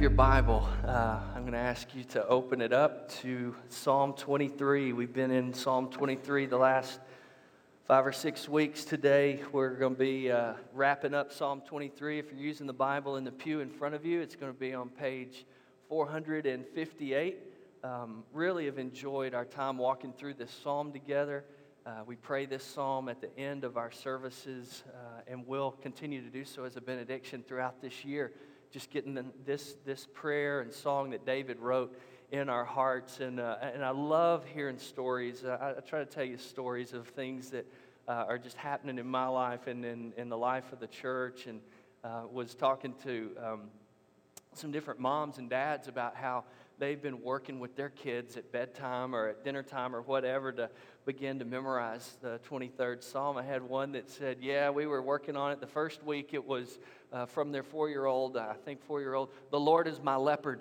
your Bible, I'm going to ask you to open it up to Psalm 23. We've been in Psalm 23 the last 5 or 6 weeks. Today, we're going to be wrapping up Psalm 23. If you're using the Bible in the pew in front of you, it's going to be on page 458. Really have enjoyed our time walking through this psalm together. We pray this psalm at the end of our services, and we'll continue to do so as a benediction throughout this year. Just getting this prayer and song that David wrote in our hearts, and I love hearing stories. I try to tell you stories of things that are just happening in my life and in the life of the church, and was talking to some different moms and dads about how they've been working with their kids at bedtime or at dinner time or whatever to begin to memorize the 23rd Psalm. I had one that said, yeah, we were working on it. The first week it was from their 4-year-old, the Lord is my leopard.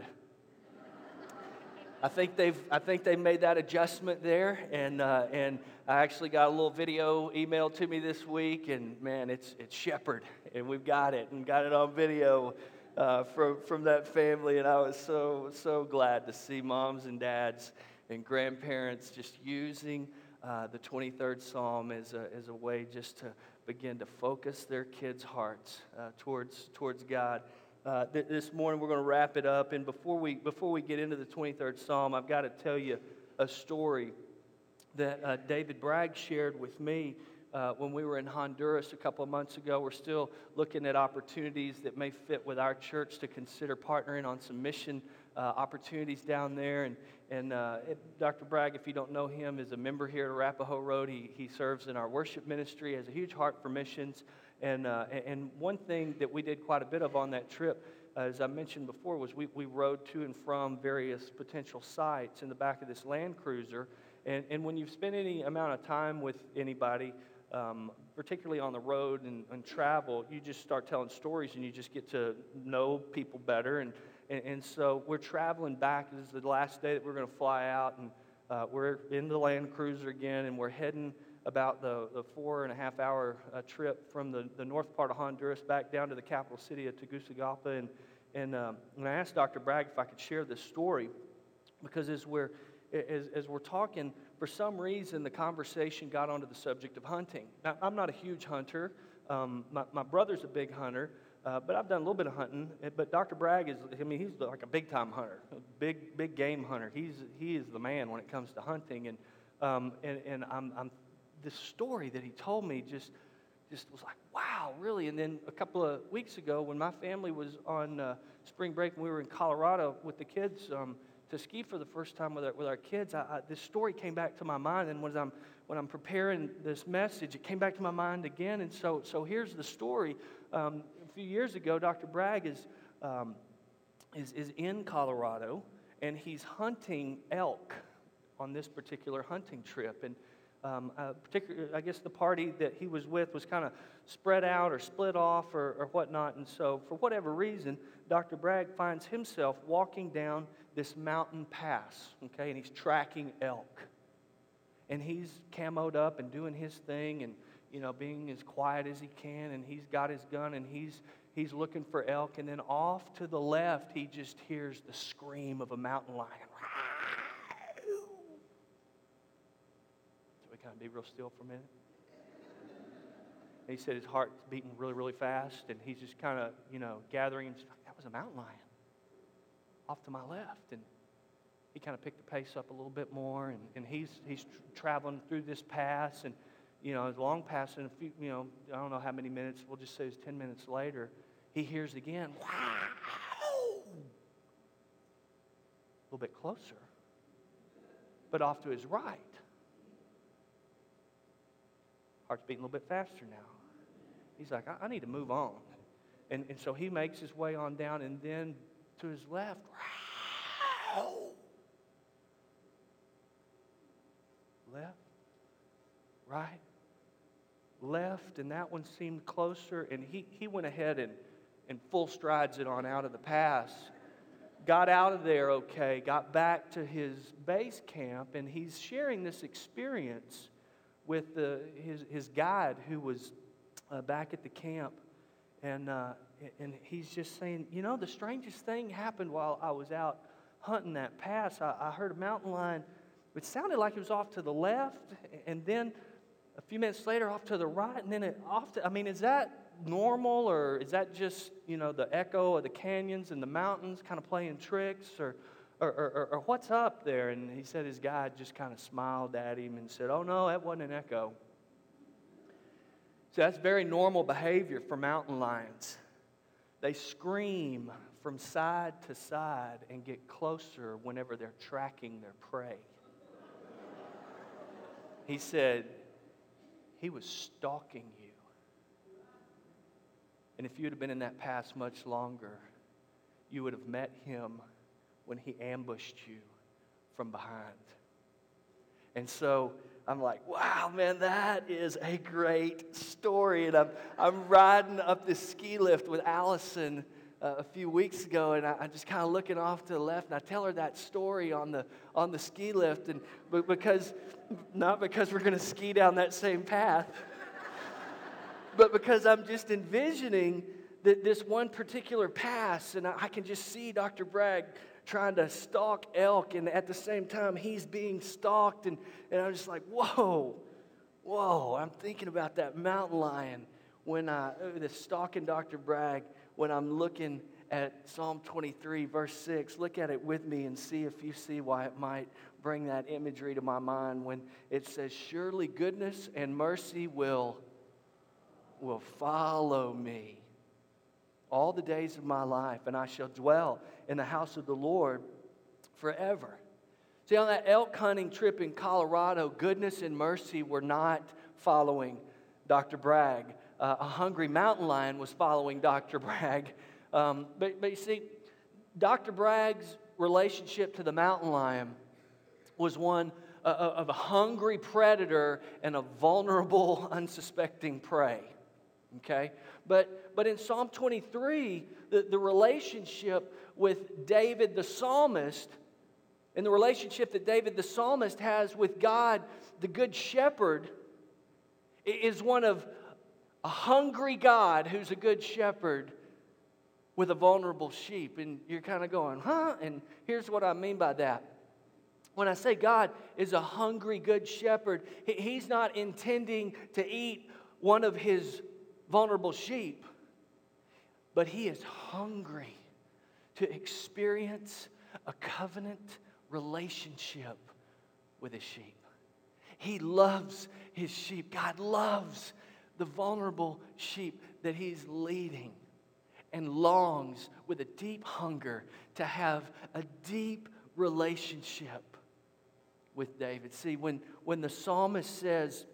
I think they've made that adjustment there, and I actually got a little video emailed to me this week, and man, it's shepherd, and we've got it on video. From that family, and I was so glad to see moms and dads and grandparents just using the 23rd Psalm as a way just to begin to focus their kids' hearts towards God. This morning we're going to wrap it up, and before we get into the 23rd Psalm, I've got to tell you a story that David Bragg shared with me. When we were in Honduras a couple of months ago. We're still looking at opportunities that may fit with our church to consider partnering on some mission opportunities down there. And Dr. Bragg, if you don't know him, is a member here at Arapahoe Road. He serves in our worship ministry, has a huge heart for missions. And one thing that we did quite a bit of on that trip, as I mentioned before, was we rode to and from various potential sites in the back of this Land Cruiser. And when you've spent any amount of time with anybody, particularly on the road and travel, you just start telling stories and you just get to know people better. And so we're traveling back. This is the last day that we're going to fly out, and we're in the Land Cruiser again, and we're heading about the 4.5-hour trip from the north part of Honduras back down to the capital city of Tegucigalpa. And I asked Dr. Bragg if I could share this story, because as we're talking, for some reason, the conversation got onto the subject of hunting. Now, I'm not a huge hunter. My brother's a big hunter, but I've done a little bit of hunting. But Dr. Bragg he's like a big-time hunter, a big game hunter. He is the man when it comes to hunting. And I'm this story that he told me just was like, wow, really? And then a couple of weeks ago, when my family was on spring break and we were in Colorado with the kids, to ski for the first time with our kids, this story came back to my mind, and when I'm preparing this message, it came back to my mind again. And so here's the story. A few years ago, Dr. Bragg is in Colorado, and he's hunting elk on this particular hunting trip. And I guess the party that he was with was kind of spread out or split off or whatnot. And so for whatever reason, Dr. Bragg finds himself walking down this mountain pass, okay, and he's tracking elk. And he's camoed up and doing his thing and, being as quiet as he can, and he's got his gun and he's looking for elk. And then off to the left, he just hears the scream of a mountain lion. So we kind of be real still for a minute. And he said his heart's beating really, really fast, and he's just kind of, gathering. And that was a mountain lion off to my left. And he kind of picked the pace up a little bit more, and he's traveling through this pass, and it's a long pass, and a few, I don't know how many minutes, we'll just say it's 10 minutes later, he hears again, wow, a little bit closer, but off to his right. Heart's beating a little bit faster now. He's like, I need to move on. And so he makes his way on down, and then to his left, left, right, left, and that one seemed closer, and he went ahead and full strides it on out of the pass, got out of there okay, got back to his base camp, and he's sharing this experience with his guide who was back at the camp. And and he's just saying, the strangest thing happened while I was out hunting that pass. I heard a mountain lion. It sounded like it was off to the left, and then a few minutes later off to the right, and then is that normal, or is that just, the echo of the canyons and the mountains kind of playing tricks, or what's up there? And he said his guide just kind of smiled at him and said, oh no, that wasn't an echo. So that's very normal behavior for mountain lions. They scream from side to side and get closer whenever they're tracking their prey. He said, he was stalking you. And if you'd have been in that pass much longer, you would have met him when he ambushed you from behind. And so I'm like, wow, man, that is a great story. And I'm riding up this ski lift with Allison a few weeks ago, and I'm just kind of looking off to the left, and I tell her that story on the ski lift, and not because we're going to ski down that same path, but because I'm just envisioning that this one particular pass, and I can just see Dr. Bragg trying to stalk elk, and at the same time he's being stalked, and I'm just like, whoa, I'm thinking about that mountain lion when the stalking Dr. Bragg, when I'm looking at Psalm 23, verse 6. Look at it with me and see if you see why it might bring that imagery to my mind when it says, surely goodness and mercy will follow me all the days of my life, and I shall dwell in the house of the Lord forever. See, on that elk hunting trip in Colorado, goodness and mercy were not following Dr. Bragg. A hungry mountain lion was following Dr. Bragg. But you see, Dr. Bragg's relationship to the mountain lion was one of a hungry predator and a vulnerable, unsuspecting prey. Okay? But in Psalm 23, the relationship with David the psalmist, and the relationship that David the psalmist has with God, the good shepherd, is one of a hungry God who's a good shepherd with a vulnerable sheep. And you're kind of going, huh? And here's what I mean by that. When I say God is a hungry good shepherd, he's not intending to eat one of his vulnerable sheep, but he is hungry to experience a covenant relationship with his sheep. He loves his sheep. God loves the vulnerable sheep that he's leading, and longs with a deep hunger to have a deep relationship with David. See, when the psalmist says,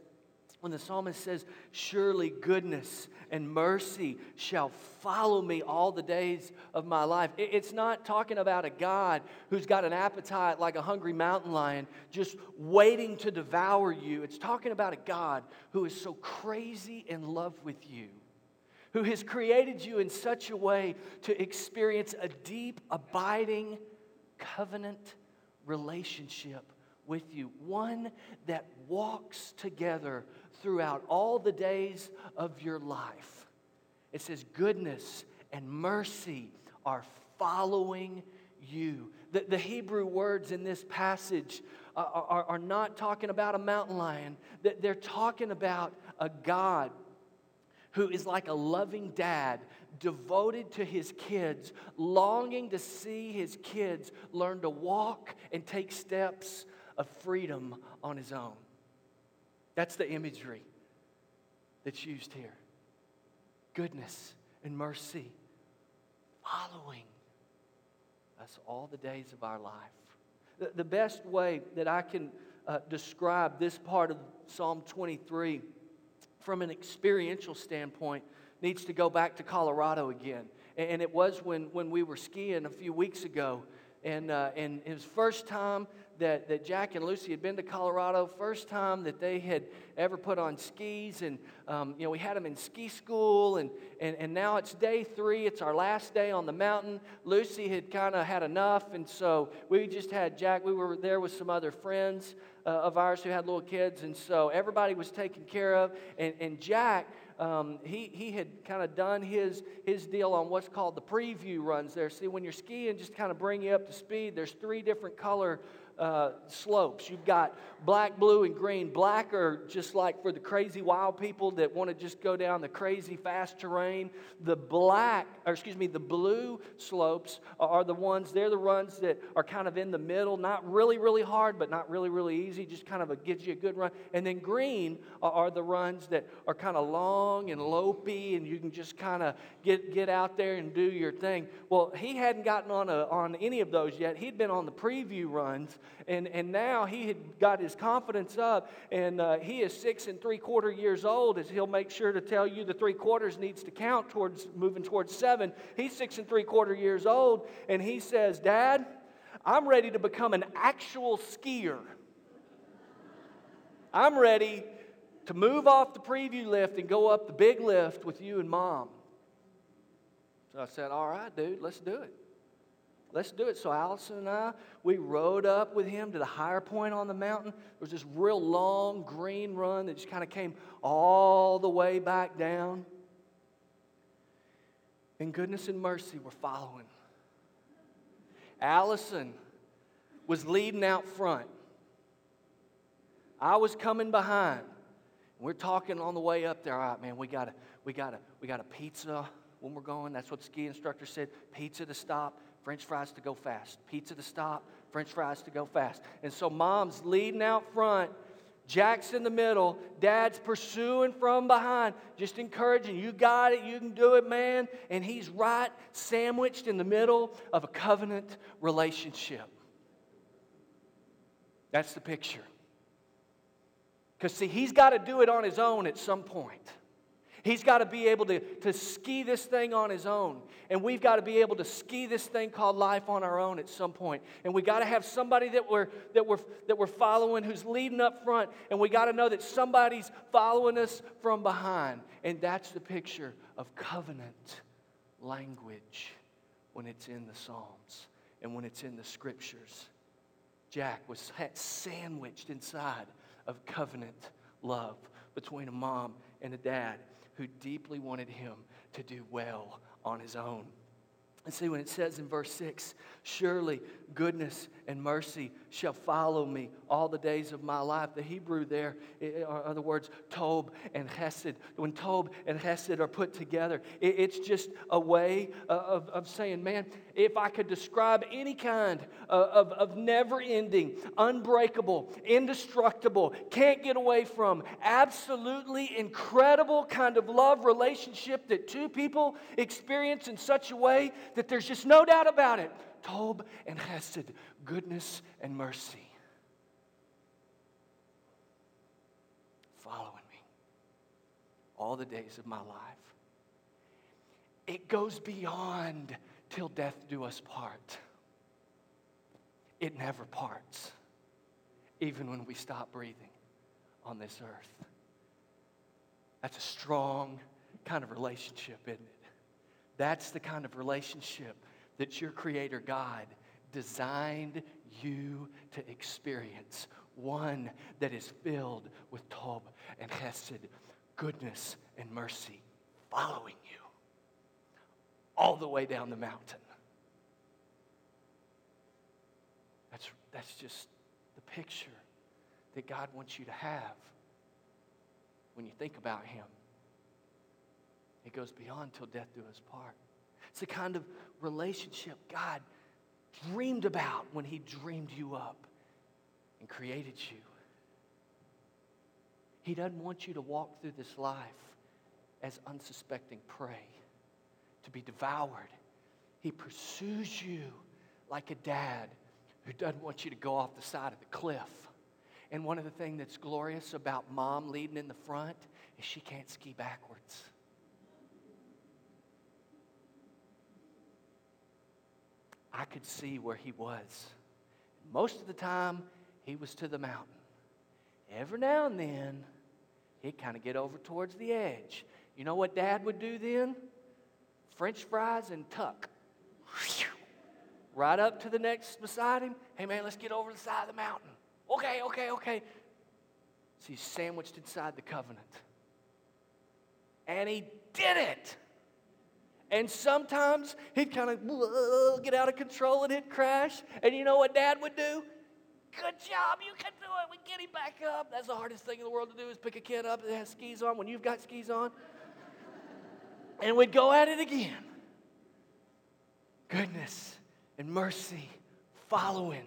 surely goodness and mercy shall follow me all the days of my life, it's not talking about a God who's got an appetite like a hungry mountain lion just waiting to devour you. It's talking about a God who is so crazy in love with you, who has created you in such a way to experience a deep, abiding, covenant relationship with you, one that walks together throughout all the days of your life. It says goodness and mercy are following you. The Hebrew words in this passage are not talking about a mountain lion. They're talking about a God who is like a loving dad, devoted to his kids, longing to see his kids learn to walk and take steps of freedom on his own. That's the imagery that's used here. Goodness and mercy following us all the days of our life. The best way that I can describe this part of Psalm 23 from an experiential standpoint needs to go back to Colorado again. And it was when we were skiing a few weeks ago. And it was first time that Jack and Lucy had been to Colorado, first time that they had ever put on skis. And, we had them in ski school, and now it's day 3. It's our last day on the mountain. Lucy had kind of had enough, and so we just had Jack. We were there with some other friends of ours who had little kids, and so everybody was taken care of. And Jack he had kind of done his deal on what's called the preview runs there. See, when you're skiing, just kind of bring you up to speed, there's 3 different color slopes. You've got black, blue, and green. Black are just like for the crazy wild people that want to just go down the crazy fast terrain. The blue slopes are the ones, they're the ones that are kind of in the middle, not really, really hard, but not really, really easy, just kind of gives you a good run. And then green are the runs that are kind of long and lopey, and you can just kind of get out there and do your thing. Well, he hadn't gotten on any of those yet. He'd been on the preview runs, and now he had got his confidence up, and he is 6 3/4 years old, as he'll make sure to tell you the 3/4 needs to count towards moving towards 7. He's 6 3/4 years old, and he says, "Dad, I'm ready to become an actual skier. I'm ready to move off the preview lift and go up the big lift with you and Mom." So I said, "All right, dude, let's do it. Let's do it." So Allison and I, we rode up with him to the higher point on the mountain. There was this real long green run that just kind of came all the way back down. And goodness and mercy were following. Allison was leading out front. I was coming behind. We're talking on the way up there. "All right, man, we got a pizza when we're going." That's what the ski instructor said. Pizza to stop, French fries to go fast. Pizza to stop, French fries to go fast. And so Mom's leading out front. Jack's in the middle. Dad's pursuing from behind, just encouraging, "You got it. You can do it, man." And he's right sandwiched in the middle of a covenant relationship. That's the picture. Because, see, he's got to do it on his own at some point. He's got to be able to ski this thing on his own. And we've got to be able to ski this thing called life on our own at some point. And we got to have somebody that we're following who's leading up front. And we got to know that somebody's following us from behind. And that's the picture of covenant language when it's in the Psalms and when it's in the Scriptures. Jack was sandwiched inside of covenant love between a mom and a dad who deeply wanted him to do well on his own. And see, when it says in verse 6, "Surely goodness and mercy shall follow me all the days of my life." The Hebrew there are the words Tob and Chesed. When Tob and Chesed are put together, it's just a way of saying, man, if I could describe any kind of never-ending, unbreakable, indestructible, can't get away from, absolutely incredible kind of love relationship that two people experience in such a way that there's just no doubt about it. Tob and Chesed, goodness and mercy, following me all the days of my life. It goes beyond till death do us part. It never parts, even when we stop breathing on this earth. That's a strong kind of relationship, isn't it? That's the kind of relationship that your Creator God designed you to experience. One that is filled with Tob and Chesed, goodness and mercy, following you all the way down the mountain. That's just the picture that God wants you to have when you think about Him. It goes beyond till death do us part. It's the kind of relationship God dreamed about when He dreamed you up and created you. He doesn't want you to walk through this life as unsuspecting prey, to be devoured. He pursues you like a dad who doesn't want you to go off the side of the cliff. And one of the things that's glorious about Mom leading in the front is she can't ski backwards. I could see where he was. Most of the time, he was to the mountain. Every now and then, he'd kind of get over towards the edge. You know what Dad would do then? French fries and tuck. Right up to the next beside him. "Hey man, let's get over the side of the mountain." Okay. So he's sandwiched inside the covenant. And he did it. And sometimes he'd kind of get out of control and he'd crash. And you know what Dad would do? Good job, you can do it. We get him back up. That's the hardest thing in the world to do, is pick a kid up that has skis on when you've got skis on. And we'd go at it again. Goodness and mercy following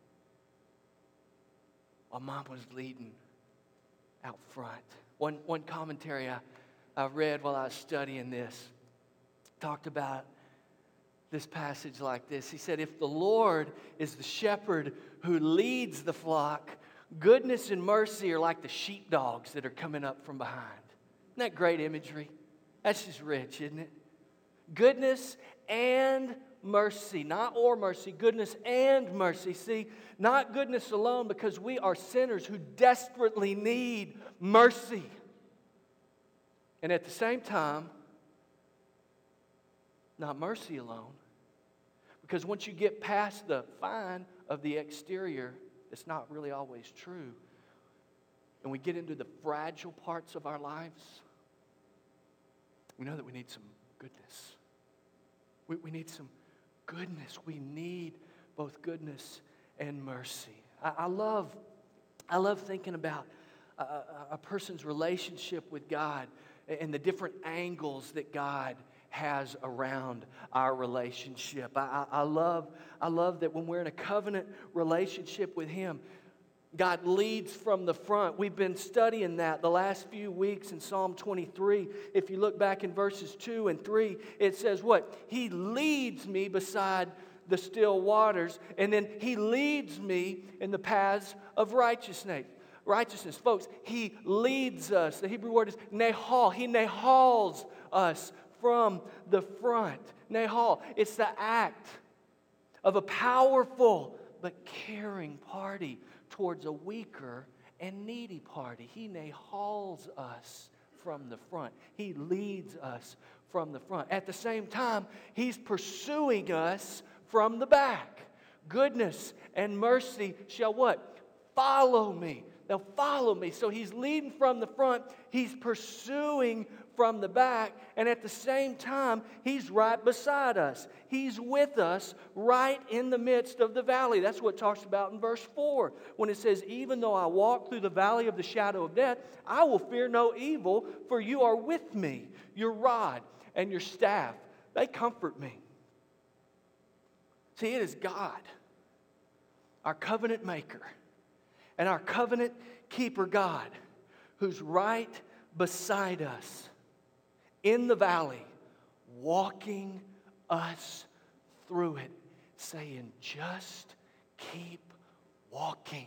while Mom was leading out front. One commentary I read while I was studying this talked about this passage like this. He said, if the Lord is the shepherd who leads the flock, goodness and mercy are like the sheepdogs that are coming up from behind. Isn't that great imagery? That's just rich, isn't it? Goodness and mercy, not or mercy, goodness and mercy. See, not goodness alone, because we are sinners who desperately need mercy. And at the same time, not mercy alone. Because once you get past the fine of the exterior, it's not really always true. And we get into the fragile parts of our lives, we know that we need some goodness. We need some goodness. We need both goodness and mercy. I love thinking about a person's relationship with God and the different angles that God has around our relationship. I love that when we're in a covenant relationship with Him, God leads from the front. We've been studying that the last few weeks in Psalm 23. If you look back in verses 2 and 3, it says what? He leads me beside the still waters, and then He leads me in the paths of righteousness. Folks, He leads us. The Hebrew word is nehal. He nehals us from the front. Nehal. It's the act of a powerful but caring party towards a weaker and needy party. He nehals us from the front. He leads us from the front. At the same time, He's pursuing us from the back. Goodness and mercy shall what? Follow me. They'll follow me. So He's leading from the front. He's pursuing from the back. And at the same time, He's right beside us. He's with us right in the midst of the valley. That's what it talks about in verse 4. When it says, even though I walk through the valley of the shadow of death, I will fear no evil, for you are with me. Your rod and your staff, they comfort me. See, it is God, our covenant maker, and our covenant keeper God, who's right beside us in the valley, walking us through it, saying, just keep walking.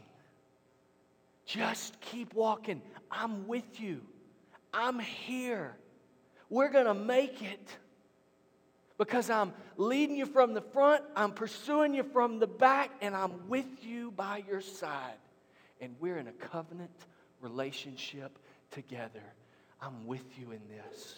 Just keep walking. I'm with you. I'm here. We're going to make it. Because I'm leading you from the front, I'm pursuing you from the back, and I'm with you by your side. And we're in a covenant relationship together. I'm with you in this.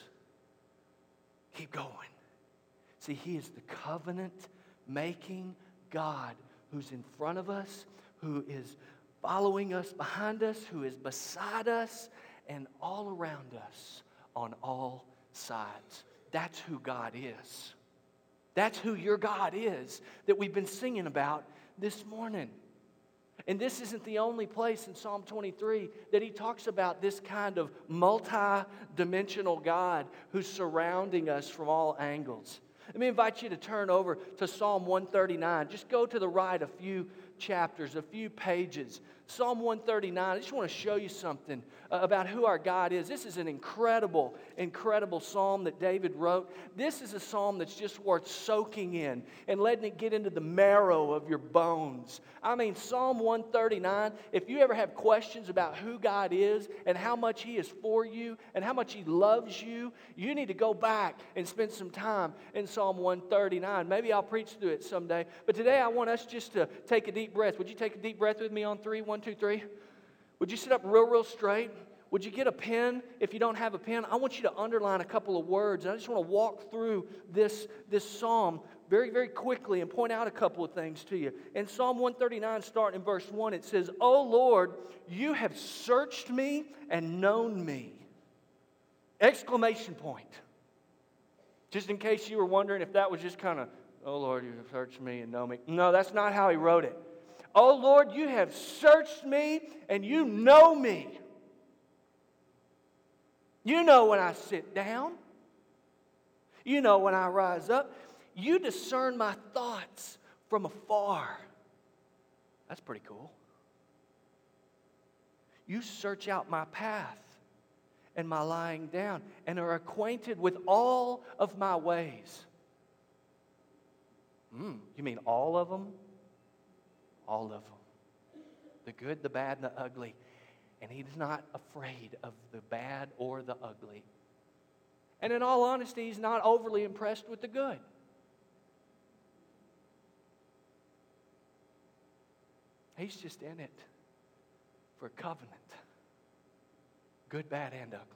Keep going. See, He is the covenant-making God who's in front of us, who is following us behind us, who is beside us, and all around us on all sides. That's who God is. That's who your God is that we've been singing about this morning. And this isn't the only place in Psalm 23 that he talks about this kind of multi-dimensional God who's surrounding us from all angles. Let me invite you to turn over to Psalm 139. Just go to the right a few chapters, a few pages. Psalm 139, I just want to show you something about who our God is. This is an incredible, incredible psalm that David wrote. This is a psalm that's just worth soaking in and letting it get into the marrow of your bones. I mean, Psalm 139, if you ever have questions about who God is and how much He is for you and how much He loves you, you need to go back and spend some time in Psalm 139. Maybe I'll preach through it someday. But today I want us just to take a deep breath. Would you take a deep breath with me on 3? 1, 2, 3. Would you sit up real straight? Would you get a pen? If you don't have a pen, I want you to underline a couple of words. I just want to walk through this psalm very, very quickly and point out a couple of things to you. In Psalm 139, starting in verse 1, it says, "O Lord, you have searched me and known me. Exclamation point. Just in case you were wondering if that was just kind of, oh Lord, you have searched me and know me. No, that's not how he wrote it. Oh Lord, you have searched me and you know me. You know when I sit down. You know when I rise up. You discern my thoughts from afar. That's pretty cool. You search out my path and my lying down and are acquainted with all of my ways. You mean all of them? All of them. The good, the bad, and the ugly. And He's not afraid of the bad or the ugly. And in all honesty, He's not overly impressed with the good. He's just in it for covenant. Good, bad, and ugly.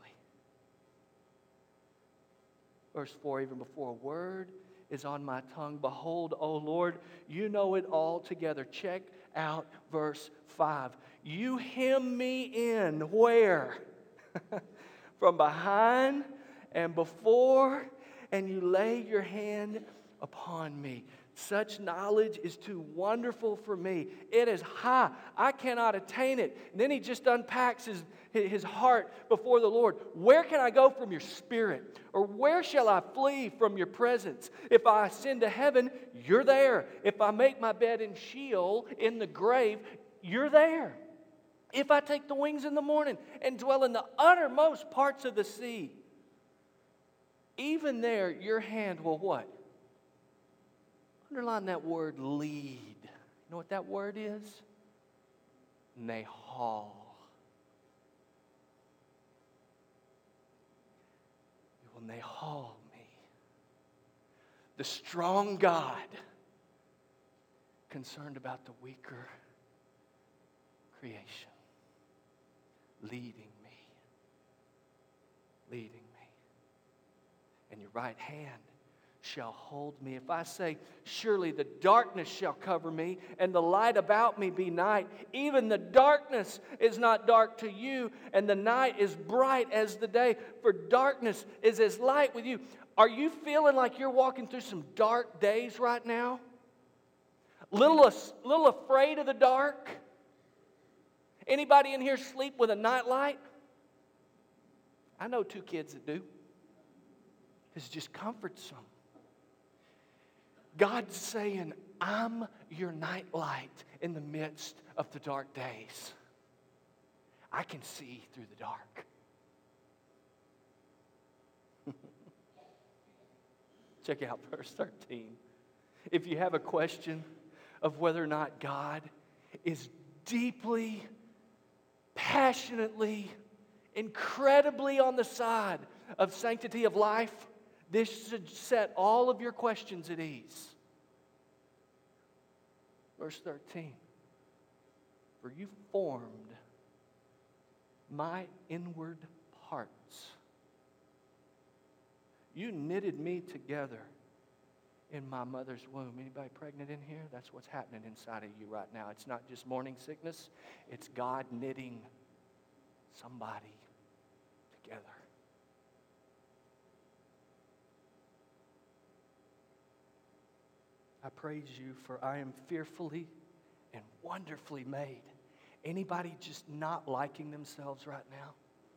Verse 4, even before a word is on my tongue, behold, O Lord, you know it all together. Check out verse 5. You hem me in where? From behind and before, and you lay your hand upon me. Such knowledge is too wonderful for me. It is high. I cannot attain it. And then he just unpacks his heart before the Lord. Where can I go from your spirit? Or where shall I flee from your presence? If I ascend to heaven, you're there. If I make my bed in Sheol, in the grave, you're there. If I take the wings in the morning and dwell in the uttermost parts of the sea, even there your hand will what? Underline that word lead. You know what that word is? Nahal. You will Nahal me. The strong God concerned about the weaker creation. Leading me. Leading me. And your right hand shall hold me. If I say, surely the darkness shall cover me, and the light about me be night, even the darkness is not dark to you, and the night is bright as the day, for darkness is as light with you. Are you feeling like you're walking through some dark days right now? Little afraid of the dark? Anybody in here sleep with a nightlight? I know 2 kids that do. It's just comforts them. God's saying, I'm your nightlight in the midst of the dark days. I can see through the dark. Check out verse 13. If you have a question of whether or not God is deeply, passionately, incredibly on the side of sanctity of life, this should set all of your questions at ease. Verse 13. For you formed my inward parts. You knitted me together in my mother's womb. Anybody pregnant in here? That's what's happening inside of you right now. It's not just morning sickness. It's God knitting somebody together. I praise you, for I am fearfully and wonderfully made. Anybody just not liking themselves right now?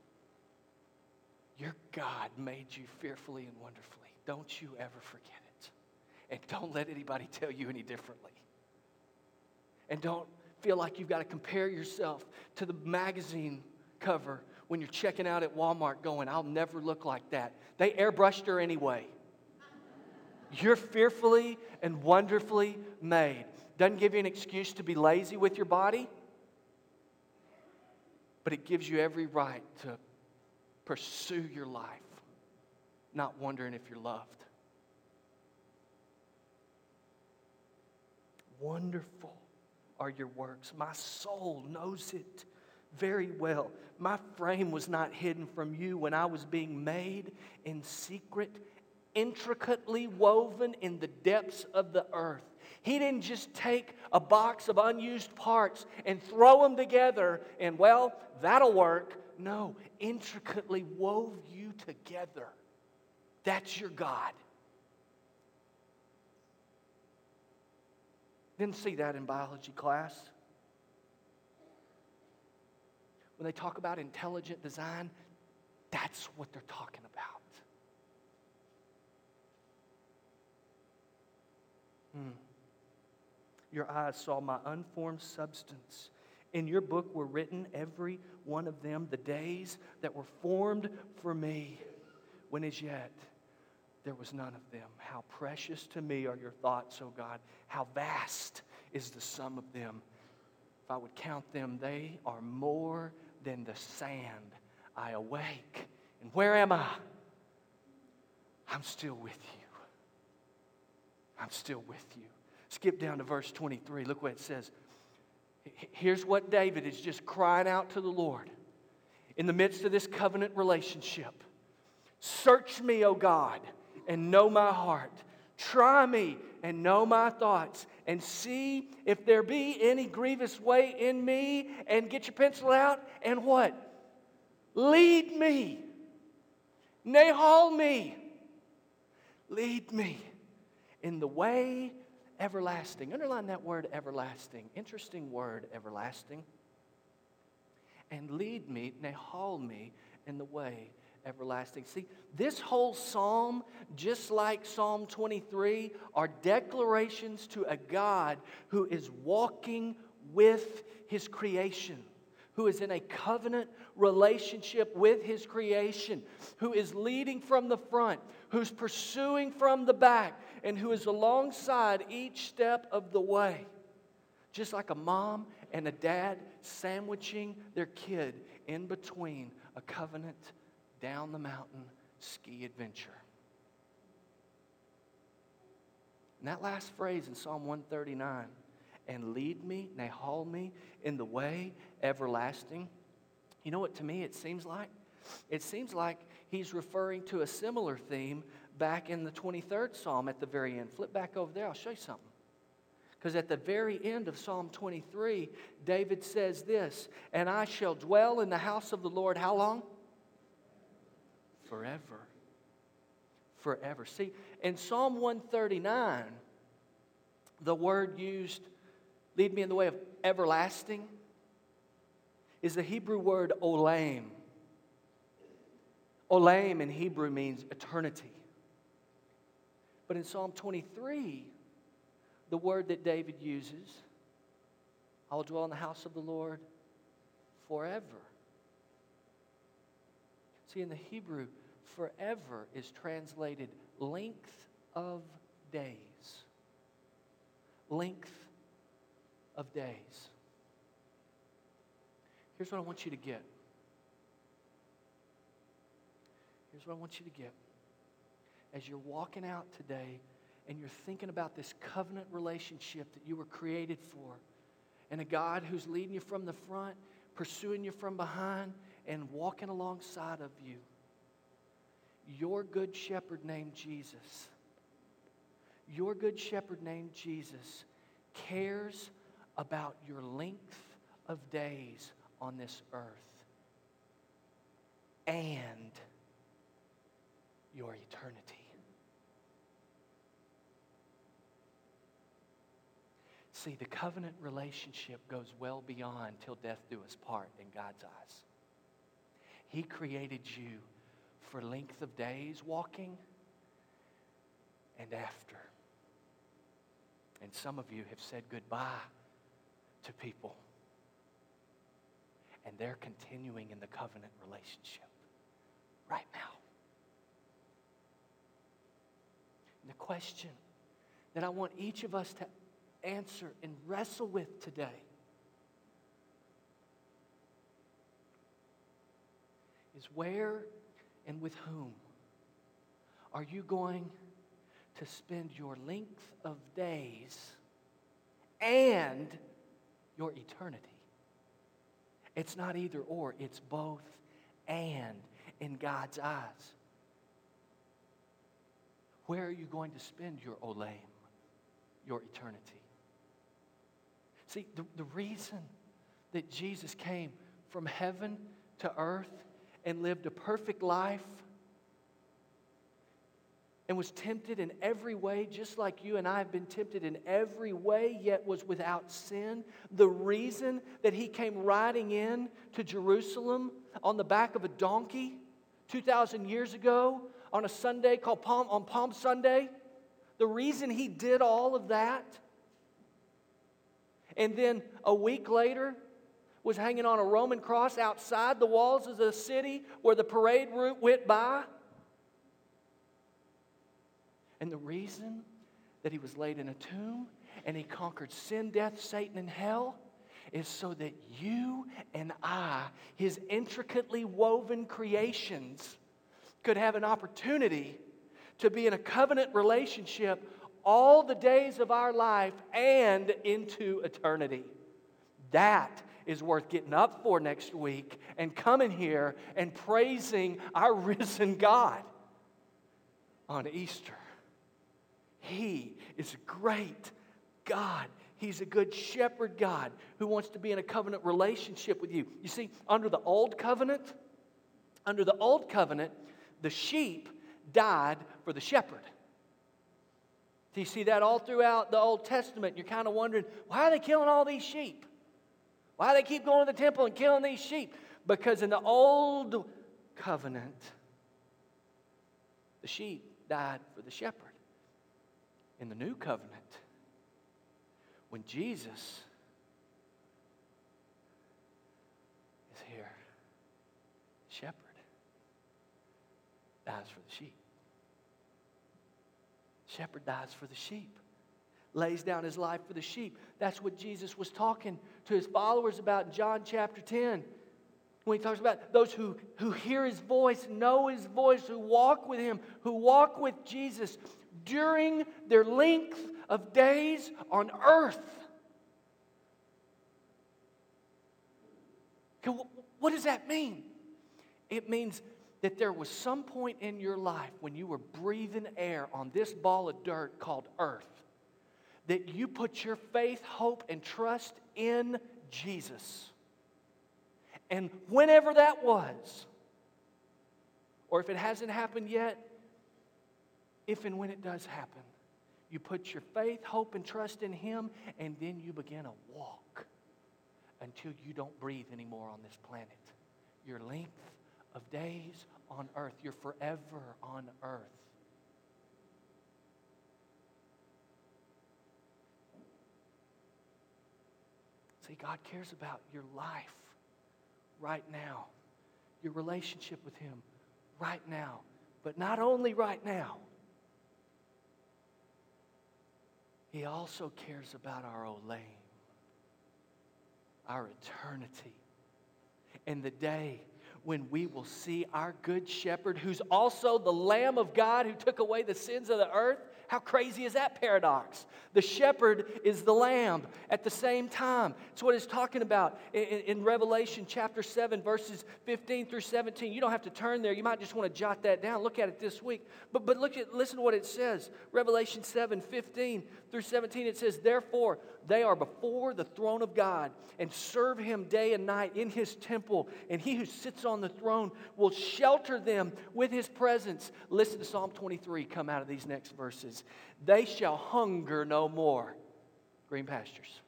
Your God made you fearfully and wonderfully. Don't you ever forget it. And don't let anybody tell you any differently. And don't feel like you've got to compare yourself to the magazine cover when you're checking out at Walmart going, I'll never look like that. They airbrushed her anyway. You're fearfully and wonderfully made. Doesn't give you an excuse to be lazy with your body, but it gives you every right to pursue your life, not wondering if you're loved. Wonderful are your works. My soul knows it very well. My frame was not hidden from you when I was being made in secret, intricately woven in the depths of the earth. He didn't just take a box of unused parts and throw them together and, well, that'll work. No, intricately wove you together. That's your God. Didn't see that in biology class. When they talk about intelligent design, that's what they're talking about. Your eyes saw my unformed substance. In your book were written, every one of them, the days that were formed for me, when as yet there was none of them. How precious to me are your thoughts, O God. How vast is the sum of them. If I would count them, they are more than the sand. I awake. And where am I? I'm still with you. I'm still with you. Skip down to verse 23. Look what it says. Here's what David is just crying out to the Lord in the midst of this covenant relationship. Search me, O God, and know my heart. Try me and know my thoughts, and see if there be any grievous way in me, and get your pencil out, and what? Lead me. Nahal me. Lead me in the way everlasting. Underline that word everlasting. Interesting word, everlasting. And lead me, Nahal me, in the way everlasting. See, this whole psalm, just like Psalm 23, are declarations to a God who is walking with His creation, who is in a covenant relationship with His creation, who is leading from the front, who's pursuing from the back, and who is alongside each step of the way. Just like a mom and a dad sandwiching their kid in between a covenant down the mountain ski adventure. And that last phrase in Psalm 139, and lead me, Nahal me, in the way everlasting. You know what to me it seems like? It seems like he's referring to a similar theme back in the 23rd Psalm at the very end. Flip back over there, I'll show you something. Because at the very end of Psalm 23, David says this, and I shall dwell in the house of the Lord, how long? Forever. Forever. See, in Psalm 139, the word used, lead me in the way of everlasting, is the Hebrew word olam. Olam in Hebrew means eternity. But in Psalm 23, the word that David uses, I will dwell in the house of the Lord forever. See, in the Hebrew, forever is translated length of days. Length of days. Here's what I want you to get. Here's what I want you to get. As you're walking out today and you're thinking about this covenant relationship that you were created for, and a God who's leading you from the front, pursuing you from behind, and walking alongside of you, your good shepherd named Jesus, your good shepherd named Jesus cares about your length of days on this earth and your eternity. See, the covenant relationship goes well beyond till death do us part in God's eyes. He created you for length of days walking and after. And some of you have said goodbye to people, and they're continuing in the covenant relationship right now. And the question that I want each of us to answer and wrestle with today is, where and with whom are you going to spend your length of days and your eternity? It's not either or, it's both and in God's eyes. Where are you going to spend your olam, your eternity? See, the reason that Jesus came from heaven to earth and lived a perfect life and was tempted in every way, just like you and I have been tempted in every way, yet was without sin. The reason that he came riding in to Jerusalem on the back of a donkey 2,000 years ago on a Sunday called Palm Sunday, the reason he did all of that, and then a week later was hanging on a Roman cross outside the walls of the city where the parade route went by. And the reason that he was laid in a tomb and he conquered sin, death, Satan, and hell is so that you and I, his intricately woven creations, could have an opportunity to be in a covenant relationship all the days of our life and into eternity. That is worth getting up for next week and coming here and praising our risen God on Easter. He is a great God. He's a good shepherd God who wants to be in a covenant relationship with you. You see, under the old covenant, the sheep died for the shepherd. Do you see that all throughout the Old Testament? You're kind of wondering, why are they killing all these sheep? Why do they keep going to the temple and killing these sheep? Because in the old covenant, the sheep died for the shepherd. In the new covenant, when Jesus is here, the shepherd dies for the sheep. Shepherd dies for the sheep, lays down his life for the sheep. That's what Jesus was talking to his followers about in John chapter 10. When he talks about those who hear his voice, know his voice, who walk with him, who walk with Jesus during their length of days on earth. Okay, what does that mean? It means that there was some point in your life when you were breathing air on this ball of dirt called earth that you put your faith, hope, and trust in Jesus. And whenever that was, or if it hasn't happened yet, if and when it does happen, you put your faith, hope, and trust in Him, and then you begin a walk until you don't breathe anymore on this planet. Your length of days on earth, you're forever on earth. See, God cares about your life right now, your relationship with Him right now, but not only right now. He also cares about our olam, our eternity, and the day when we will see our good shepherd, who's also the Lamb of God who took away the sins of the earth. How crazy is that paradox? The shepherd is the lamb at the same time. It's what it's talking about in Revelation chapter 7, verses 15 through 17. You don't have to turn there. You might just want to jot that down. Look at it this week. But listen to what it says. Revelation 7, 15 through 17, it says, "Therefore they are before the throne of God and serve Him day and night in His temple. And He who sits on the throne will shelter them with His presence." Listen to Psalm 23 come out of these next verses. "They shall hunger no more," green pastures,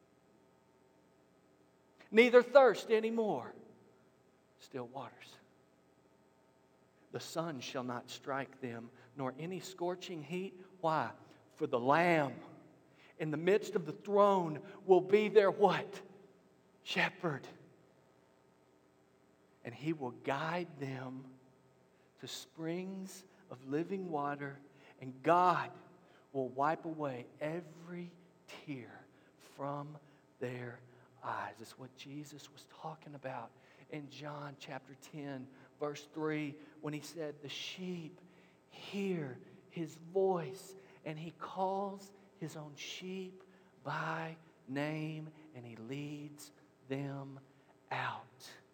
"neither thirst anymore, still waters. The sun shall not strike them, nor any scorching heat." Why? "For the Lamb in the midst of the throne will be their" what? "Shepherd. And He will guide them to springs of living water, and God will wipe away every tear from their eyes." It's what Jesus was talking about in John chapter 10, verse 3, when He said, "The sheep hear His voice, and He calls His own sheep by name, and He leads them out."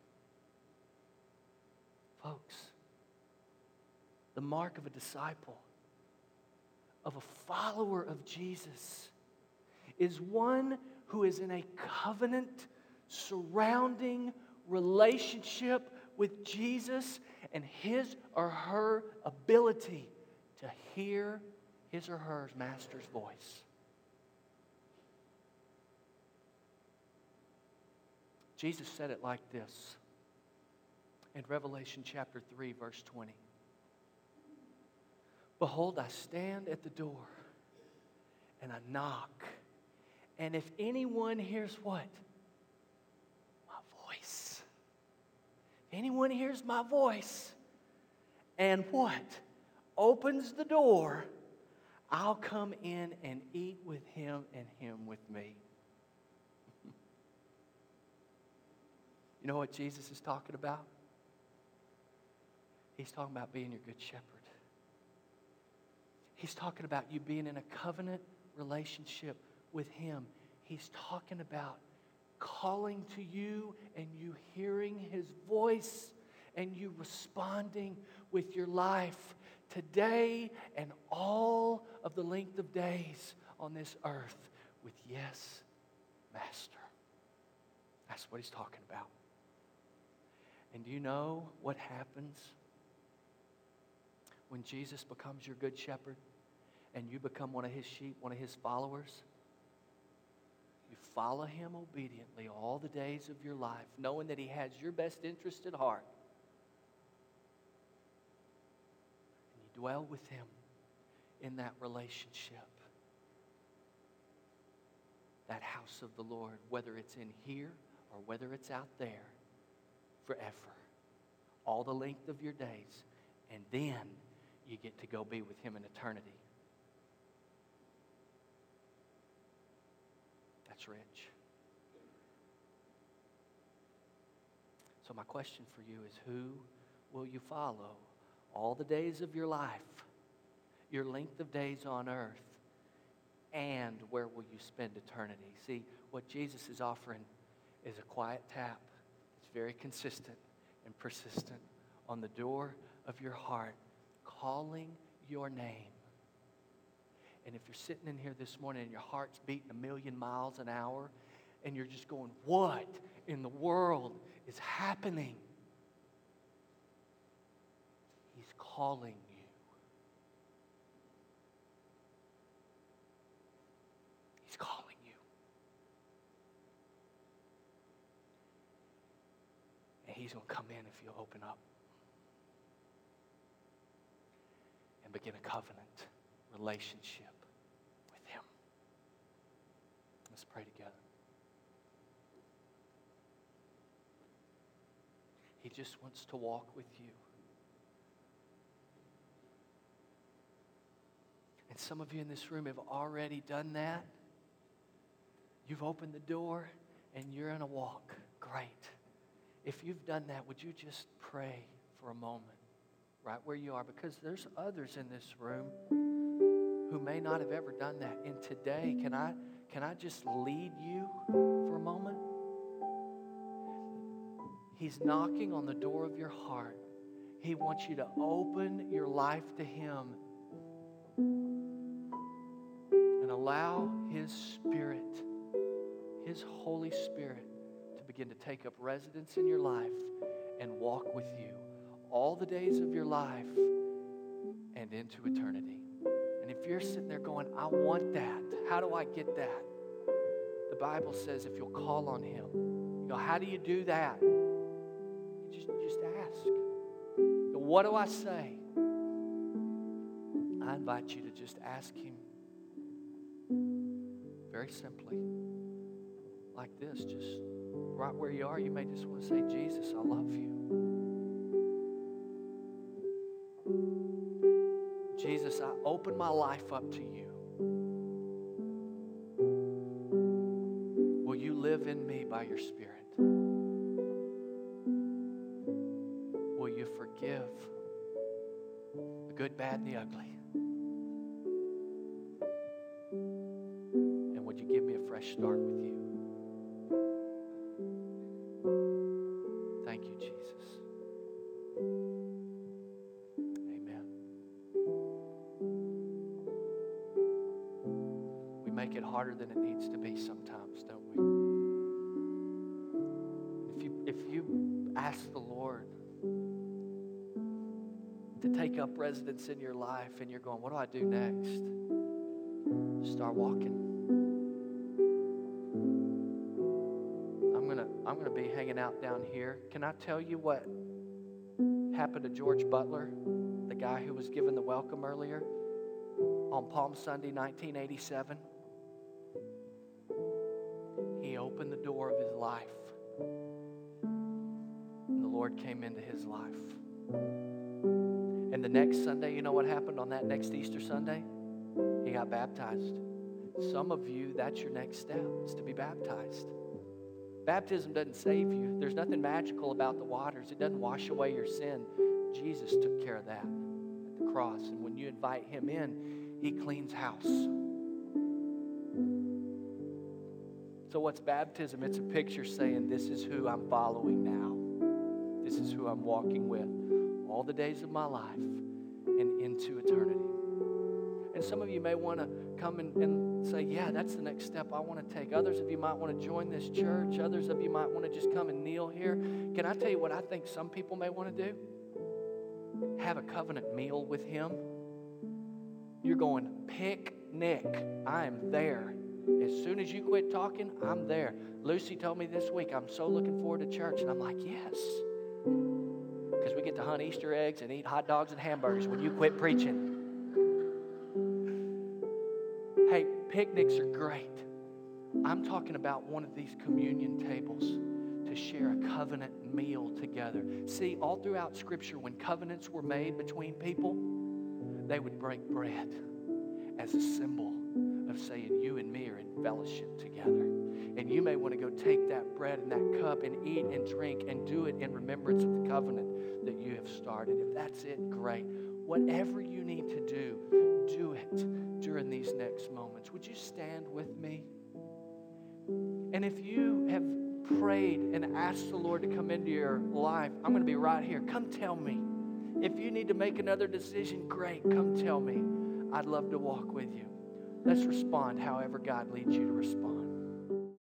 Folks, the mark of a disciple, of a follower of Jesus, is one who is in a covenant surrounding relationship with Jesus and his or her ability to hear his or her master's voice. Jesus said it like this in Revelation chapter 3, verse 20. Behold, I stand at the door and I knock. And if anyone hears what? My voice. If anyone hears my voice and what? Opens the door, I'll come in and eat with him and him with me. You know what Jesus is talking about? He's talking about being your good shepherd. He's talking about you being in a covenant relationship with him. He's talking about calling to you and you hearing his voice and you responding with your life today and all of the length of days on this earth with yes, Master. That's what he's talking about. And do you know what happens when Jesus becomes your good shepherd and you become one of his sheep, one of his followers? You follow him obediently all the days of your life, knowing that he has your best interest at heart. And you dwell with him in that relationship. That house of the Lord, whether it's in here or whether it's out there, forever. All the length of your days. And then you get to go be with him in eternity. That's rich. So my question for you is, who will you follow all the days of your life, your length of days on earth, and where will you spend eternity? See, what Jesus is offering is a quiet tap. It's very consistent and persistent on the door of your heart, calling your name. And if you're sitting in here this morning and your heart's beating 1,000,000 miles an hour and you're just going, what in the world is happening? He's calling you. He's calling you. And he's going to come in if you open up and begin a covenant relationship with him. Let's pray together. He just wants to walk with you. And some of you in this room have already done that. You've opened the door and you're in a walk. Great. If you've done that, would you just pray for a moment right where you are? Because there's others in this room who may not have ever done that. And today, can I just lead you for a moment? He's knocking on the door of your heart. He wants you to open your life to him and allow his Spirit, his Holy Spirit, to begin to take up residence in your life and walk with you all the days of your life and into eternity. And if you're sitting there going, I want that, how do I get that? The Bible says if you'll call on him. You go, how do you do that? You just ask. You go, what do I say? I invite you to just ask him very simply, like this, just right where you are. You may just want to say, Jesus, I love you. Jesus, I open my life up to you. Will you live in me by your Spirit? Will you forgive the good, bad, and the ugly? And would you give me a fresh start with you? Thank you, Jesus. Amen. We make it harder than it needs to be sometimes, don't we? If you ask the Lord to take up residence in your life and you're going, what do I do next? Start walking. I'm gonna be hanging out down here. Can I tell you what happened to George Butler, the guy who was given the welcome earlier, on Palm Sunday, 1987? He opened the door of his life, and the Lord came into his life. And the next Sunday, you know what happened on that next Easter Sunday? He got baptized. Some of you, that's your next step, is to be baptized. Baptism doesn't save you. There's nothing magical about the waters. It doesn't wash away your sin. Jesus took care of that at the cross. And when you invite him in, he cleans house. So what's baptism? It's a picture saying, this is who I'm following now. This is who I'm walking with all the days of my life and into eternity. And some of you may want to come and say, yeah, that's the next step I want to take. Others of you might want to join this church. Others of you might want to just come and kneel here. Can I tell you what I think some people may want to do? Have a covenant meal with him. You're going, picnic. I am there. As soon as you quit talking, I'm there. Lucy told me this week, I'm so looking forward to church. And I'm like, yes. Because we get to hunt Easter eggs and eat hot dogs and hamburgers when you quit preaching. Hey, picnics are great. I'm talking about one of these communion tables to share a covenant meal together. See, all throughout Scripture, when covenants were made between people, they would break bread as a symbol of saying you and me are in fellowship together. And you may want to go take that bread and that cup and eat and drink and do it in remembrance of the covenant that you have started. If that's it, great. Whatever you need to do it during these next moments. Would you stand with me? And if you have prayed and asked the Lord to come into your life, I'm going to be right here. Come tell me. If you need to make another decision, great. Come tell me. I'd love to walk with you. Let's respond however God leads you to respond.